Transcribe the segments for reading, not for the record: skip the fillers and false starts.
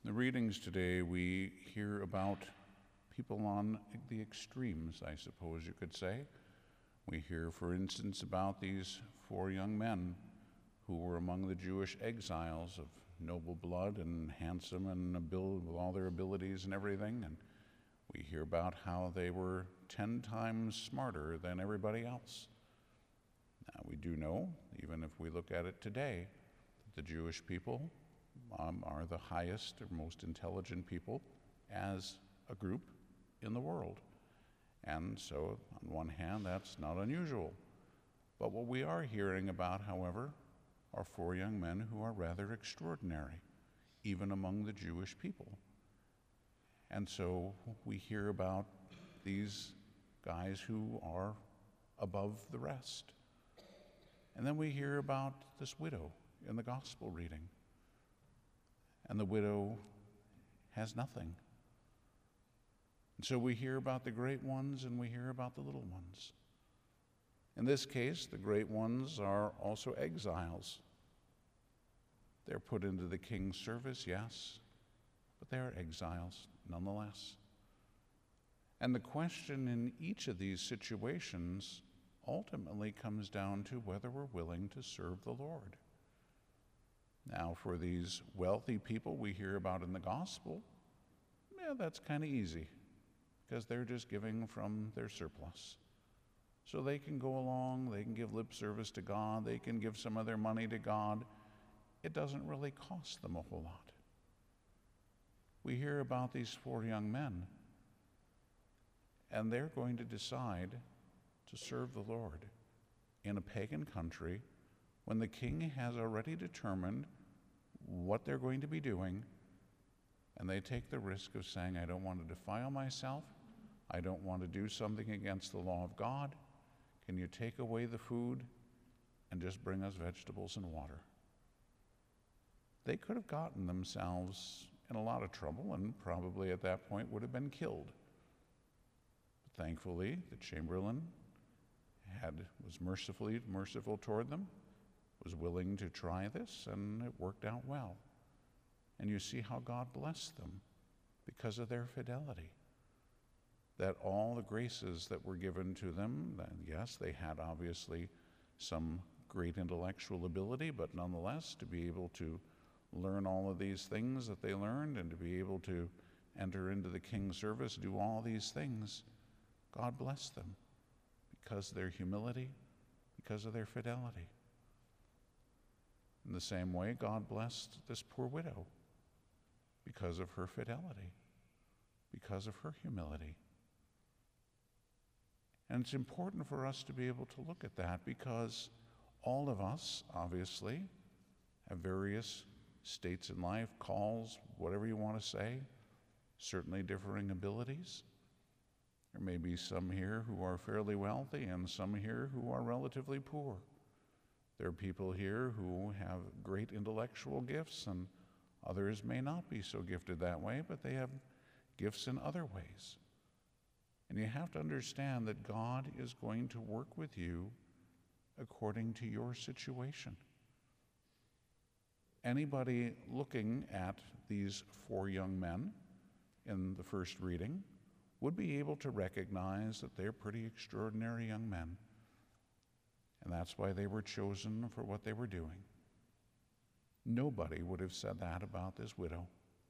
The readings today, we hear about people on the extremes, I suppose you could say. We hear, for instance, about these 4 young men who were among the Jewish exiles of noble blood and handsome and with all their abilities and everything. And we hear about how they were 10 times smarter than everybody else. Now, we do know, even if we look at it today, that the Jewish people are the highest or most intelligent people as a group in the world. And so, on one hand, that's not unusual. But what we are hearing about, however, are 4 young men who are rather extraordinary, even among the Jewish people. And so we hear about these guys who are above the rest. And then we hear about this widow in the gospel reading. And the widow has nothing. And so we hear about the great ones and we hear about the little ones. In this case, the great ones are also exiles. They're put into the king's service, yes, but they're exiles nonetheless. And the question in each of these situations ultimately comes down to whether we're willing to serve the Lord. Now, for these wealthy people we hear about in the gospel, that's kind of easy because they're just giving from their surplus. So they can go along, they can give lip service to God, they can give some of their money to God. It doesn't really cost them a whole lot. We hear about these 4 young men, and they're going to decide to serve the Lord in a pagan country when the king has already determined what they're going to be doing, and they take the risk of saying, I don't want to defile myself, I don't want to do something against the law of God. Can you take away the food and just bring us vegetables and water? They could have gotten themselves in a lot of trouble and probably at that point would have been killed. But thankfully, the Chamberlain was merciful toward them, was willing to try this, and it worked out well. And you see how God blessed them because of their fidelity. That all the graces that were given to them, yes, they had obviously some great intellectual ability, but nonetheless, to be able to learn all of these things that they learned and to be able to enter into the king's service, do all these things, God blessed them because of their humility, because of their fidelity. In the same way, God blessed this poor widow because of her fidelity, because of her humility. And it's important for us to be able to look at that because all of us, obviously, have various states in life, calls, whatever you want to say, certainly differing abilities. There may be some here who are fairly wealthy and some here who are relatively poor. There are people here who have great intellectual gifts and others may not be so gifted that way, but they have gifts in other ways. And you have to understand that God is going to work with you according to your situation. Anybody looking at these 4 young men in the first reading would be able to recognize that they're pretty extraordinary young men. And that's why they were chosen for what they were doing. Nobody would have said that about this widow,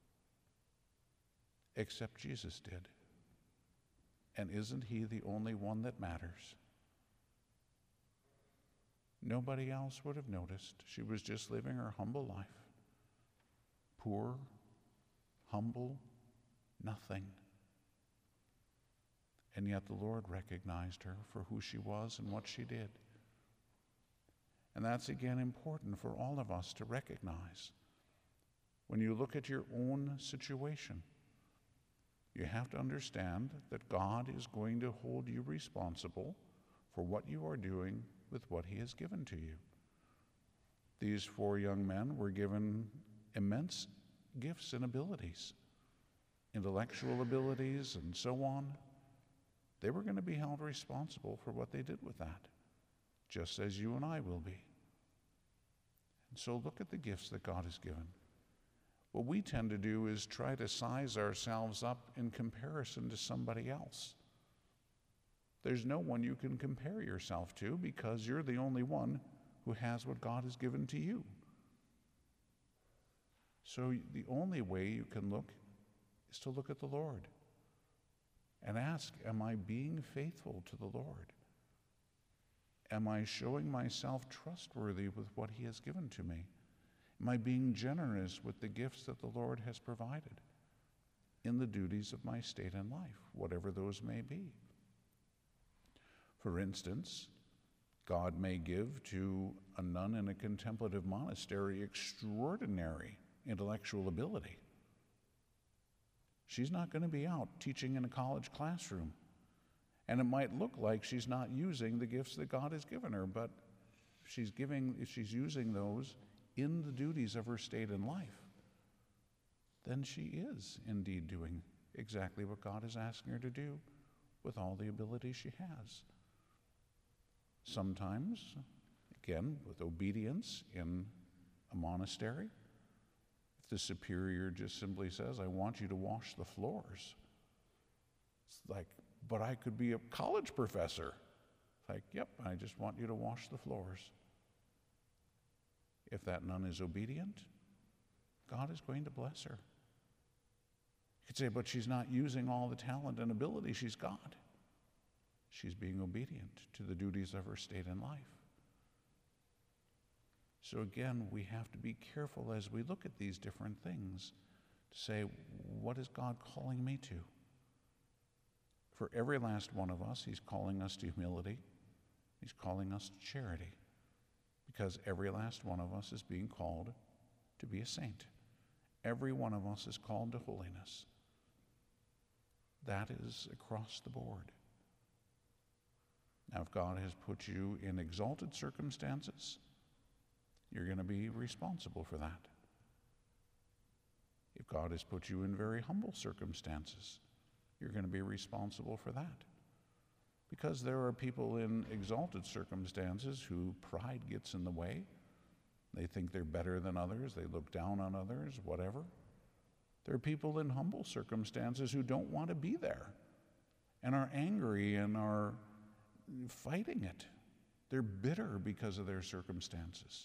except Jesus did. And isn't he the only one that matters? Nobody else would have noticed. She was just living her humble life. Poor, humble, nothing. And yet the Lord recognized her for who she was and what she did. And that's again important for all of us to recognize. When you look at your own situation, you have to understand that God is going to hold you responsible for what you are doing with what he has given to you. These 4 young men were given immense gifts and abilities, intellectual abilities and so on. They were going to be held responsible for what they did with that, just as you and I will be. And so look at the gifts that God has given. What we tend to do is try to size ourselves up in comparison to somebody else. There's no one you can compare yourself to because you're the only one who has what God has given to you. So the only way you can look is to look at the Lord and ask, am I being faithful to the Lord? Am I showing myself trustworthy with what he has given to me? Am I being generous with the gifts that the Lord has provided in the duties of my state in life, whatever those may be? For instance, God may give to a nun in a contemplative monastery extraordinary intellectual ability. She's not going to be out teaching in a college classroom. And it might look like she's not using the gifts that God has given her, but if she's using those in the duties of her state in life, then she is indeed doing exactly what God is asking her to do with all the ability she has. Sometimes, again, with obedience in a monastery, if the superior just simply says, I want you to wash the floors, it's like, but I could be a college professor. It's like, yep, I just want you to wash the floors. If that nun is obedient, God is going to bless her. You could say, but she's not using all the talent and ability she's got. She's being obedient to the duties of her state in life. So again, we have to be careful as we look at these different things to say, what is God calling me to? For every last one of us, he's calling us to humility. He's calling us to charity. Because every last one of us is being called to be a saint. Every one of us is called to holiness. That is across the board. Now, if God has put you in exalted circumstances, you're going to be responsible for that. If God has put you in very humble circumstances, you're going to be responsible for that. Because there are people in exalted circumstances who pride gets in the way. They think they're better than others. They look down on others, whatever. There are people in humble circumstances who don't want to be there and are angry and are fighting it. They're bitter because of their circumstances.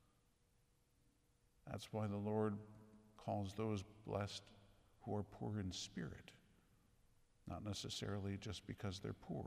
That's why the Lord calls those blessed who are poor in spirit, not necessarily just because they're poor.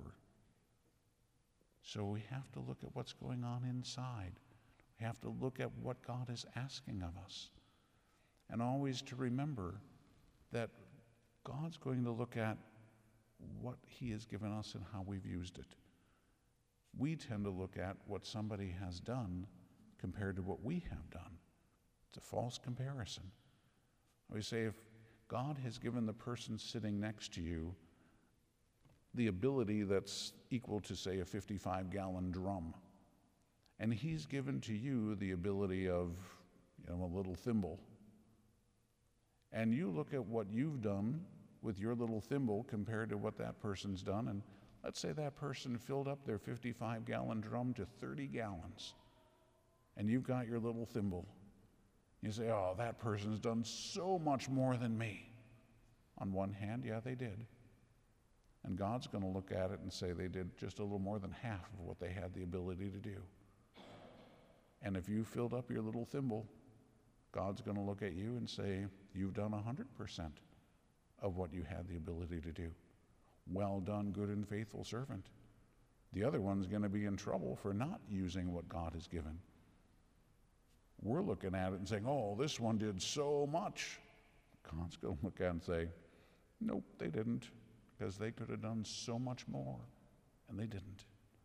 So we have to look at what's going on inside. We have to look at what God is asking of us. And always to remember that God's going to look at what he has given us and how we've used it. We tend to look at what somebody has done compared to what we have done. It's a false comparison. We say if God has given the person sitting next to you the ability that's equal to, say, a 55-gallon drum, and he's given to you the ability of, a little thimble, and you look at what you've done with your little thimble compared to what that person's done, and let's say that person filled up their 55-gallon drum to 30 gallons, and you've got your little thimble. You say, oh, that person's done so much more than me. On one hand, yeah, they did. And God's going to look at it and say they did just a little more than half of what they had the ability to do. And if you filled up your little thimble, God's going to look at you and say, you've done 100% of what you had the ability to do. Well done, good and faithful servant. The other one's going to be in trouble for not using what God has given. We're looking at it and saying, oh, this one did so much. God's going to look at it and say, nope, they didn't, because they could have done so much more, and they didn't.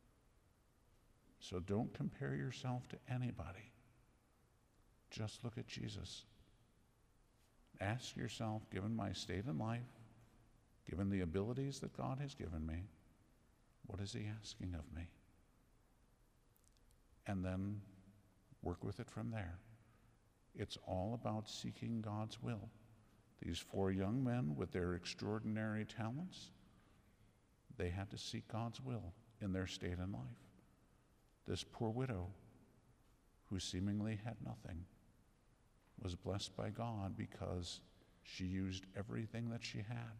So don't compare yourself to anybody. Just look at Jesus. Ask yourself, given my state in life, given the abilities that God has given me, what is he asking of me? And then work with it from there. It's all about seeking God's will. These 4 young men with their extraordinary talents, they had to seek God's will in their state in life. This poor widow, who seemingly had nothing, was blessed by God because she used everything that she had.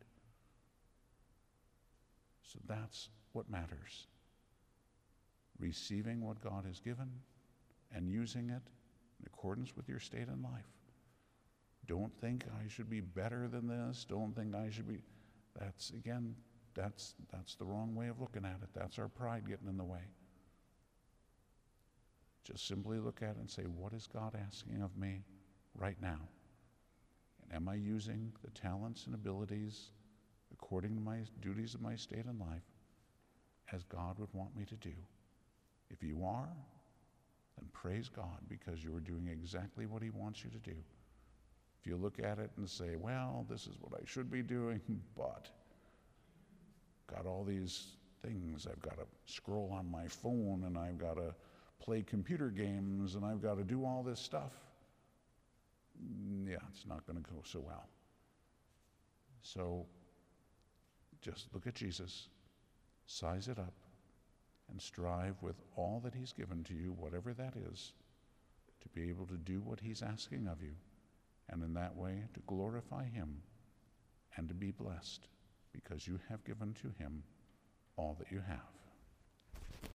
So that's what matters. Receiving what God has given and using it in accordance with your state in life. Don't think I should be better than this. Don't think I should be. That's the wrong way of looking at it. That's our pride getting in the way. Just simply look at it and say, what is God asking of me right now? And am I using the talents and abilities according to my duties of my state in life as God would want me to do? If you are, then praise God, because you are doing exactly what he wants you to do. If you look at it and say, well, this is what I should be doing, but got all these things, I've got to scroll on my phone, and I've got to play computer games, and I've got to do all this stuff, yeah, it's not going to go so well. So just look at Jesus, size it up, and strive with all that he's given to you, whatever that is, to be able to do what he's asking of you, and in that way to glorify him and to be blessed, because you have given to him all that you have.